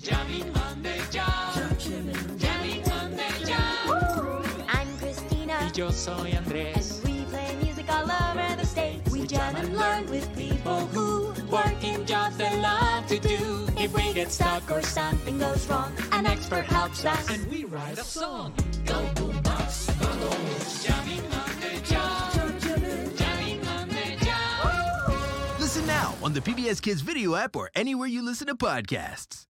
Jamming Monday Jam. Jamming Monday Jam. I'm Christina. Y yo soy Andrés. And we play music all over the state. We jam and learn with people who Work in jobs they love to do. If we get stuck or something goes wrong, an expert helps us. And we write a song. Go Boombox, go. Jamming Monday Jam. Jamming Monday Jam. Listen now on the PBS Kids video app or anywhere you listen to podcasts.